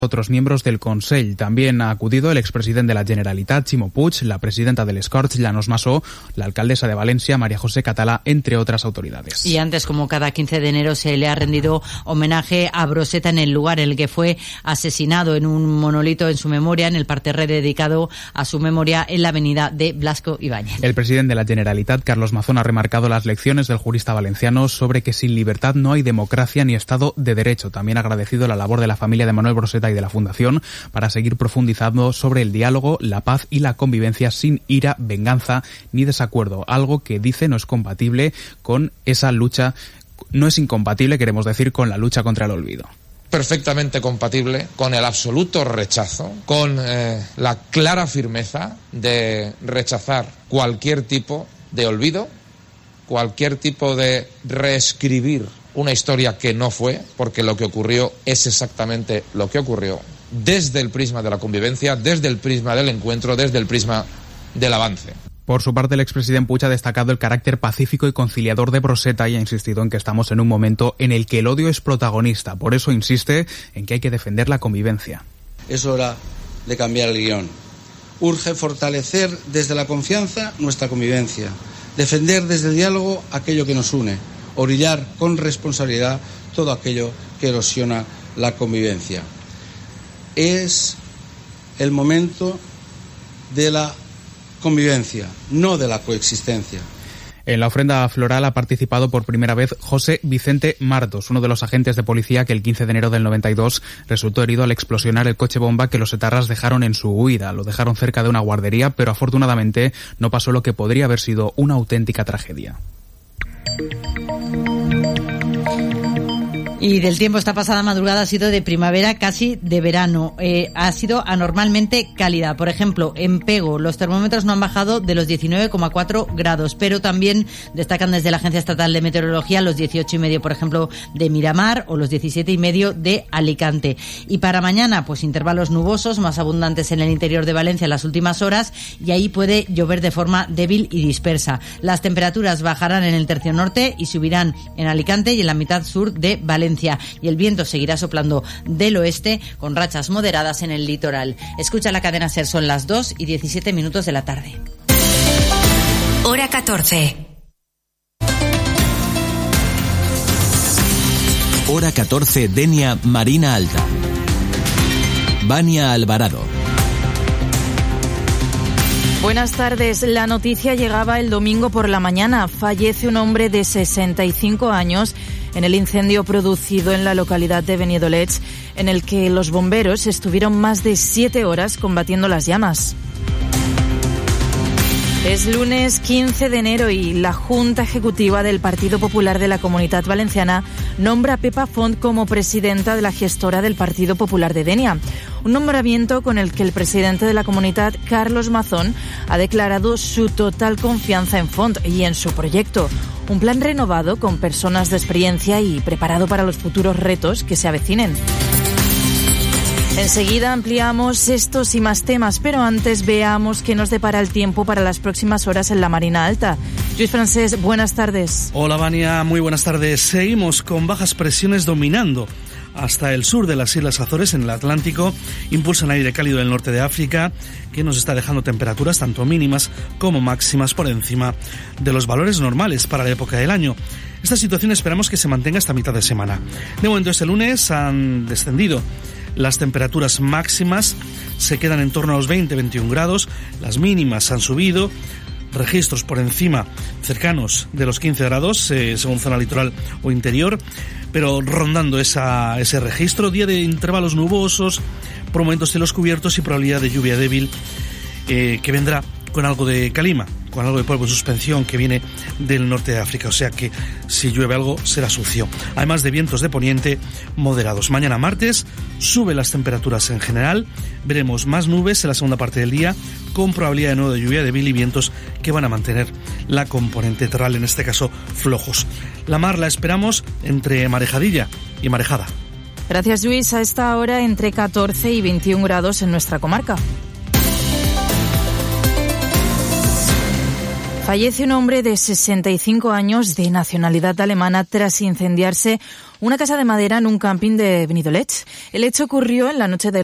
Otros miembros del Consell. También ha acudido el expresidente de la Generalitat, Ximo Puig, la presidenta del Escorts, Llanos Massó, la alcaldesa de Valencia, María José Català, entre otras autoridades. Y antes, como cada 15 de enero, se le ha rendido homenaje a Broseta en el lugar en el que fue asesinado, en un monolito en su memoria, en el parterre dedicado a su memoria en la avenida de Blasco Ibáñez. El presidente de la Generalitat, Carlos Mazón, ha remarcado las lecciones del jurista valenciano sobre que sin libertad no hay democracia ni Estado de Derecho. También ha agradecido la labor de la familia de Manuel Broseta y de la Fundación para seguir profundizando sobre el diálogo, la paz y la convivencia sin ira, venganza ni desacuerdo, algo que dice no es compatible con esa lucha, no es incompatible, queremos decir, con la lucha contra el olvido. Perfectamente compatible con el absoluto rechazo, con la clara firmeza de rechazar cualquier tipo de olvido, cualquier tipo de reescribir una historia que no fue, porque lo que ocurrió es exactamente lo que ocurrió, desde el prisma de la convivencia, desde el prisma del encuentro, desde el prisma del avance. Por su parte, el expresidente Puig ha destacado el carácter pacífico y conciliador de Broseta y ha insistido en que estamos en un momento en el que el odio es protagonista. Por eso insiste en que hay que defender la convivencia. Es hora de cambiar el guión. Urge fortalecer desde la confianza nuestra convivencia, defender desde el diálogo aquello que nos une, orillar con responsabilidad todo aquello que erosiona la convivencia. Es el momento de la convivencia, no de la coexistencia. En la ofrenda floral ha participado por primera vez José Vicente Martos, uno de los agentes de policía que el 15 de enero del 92 resultó herido al explosionar el coche bomba que los etarras dejaron en su huida. Lo dejaron cerca de una guardería, pero afortunadamente no pasó lo que podría haber sido una auténtica tragedia. Y del tiempo, esta pasada madrugada ha sido de primavera, casi de verano. Ha sido anormalmente cálida. Por ejemplo, en Pego los termómetros no han bajado de los 19,4 grados, pero también destacan desde la Agencia Estatal de Meteorología los 18,5, por ejemplo, de Miramar o los 17,5 de Alicante. Y para mañana, pues intervalos nubosos más abundantes en el interior de Valencia en las últimas horas y ahí puede llover de forma débil y dispersa. Las temperaturas bajarán en el tercio norte y subirán en Alicante y en la mitad sur de Valencia. Y el viento seguirá soplando del oeste con rachas moderadas en el litoral. Escucha la cadena SER, son las 2:17 de la tarde. Hora 14. Hora 14, Denia, Marina Alta. Vania Alvarado. Buenas tardes. La noticia llegaba el domingo por la mañana. Fallece un hombre de 65 años en el incendio producido en la localidad de Benidoleig, en el que los bomberos estuvieron más de 7 horas combatiendo las llamas. Es lunes 15 de enero y la Junta Ejecutiva del Partido Popular de la Comunitat Valenciana nombra a Pepa Font como presidenta de la gestora del Partido Popular de Denia. Un nombramiento con el que el presidente de la comunidad, Carlos Mazón, ha declarado su total confianza en Font y en su proyecto. Un plan renovado con personas de experiencia y preparado para los futuros retos que se avecinen. Enseguida ampliamos estos y más temas, pero antes veamos qué nos depara el tiempo para las próximas horas en la Marina Alta. Lluís Francés, buenas tardes. Hola, Vania, muy buenas tardes. Seguimos con bajas presiones dominando hasta el sur de las Islas Azores, en el Atlántico. Impulsan aire cálido del norte de África, que nos está dejando temperaturas tanto mínimas como máximas por encima de los valores normales para la época del año. Esta situación esperamos que se mantenga hasta mitad de semana. De momento, este lunes han descendido las temperaturas máximas, se quedan en torno a los 20-21 grados, las mínimas han subido, registros por encima cercanos de los 15 grados, según zona litoral o interior, pero rondando ese registro. Día de intervalos nubosos, por momentos cielos cubiertos y probabilidad de lluvia débil que vendrá con algo de calima, con algo de polvo en suspensión que viene del norte de África, o sea que si llueve algo será sucio. Además de vientos de poniente moderados. Mañana martes suben las temperaturas en general, veremos más nubes en la segunda parte del día, con probabilidad de nuevo de lluvia débil y vientos que van a mantener la componente terral, en este caso flojos. La mar la esperamos entre marejadilla y marejada. Gracias, Luis. A esta hora entre 14 y 21 grados en nuestra comarca. Fallece un hombre de 65 años de nacionalidad alemana tras incendiarse una casa de madera en un camping de Benidorm. El hecho ocurrió en la noche del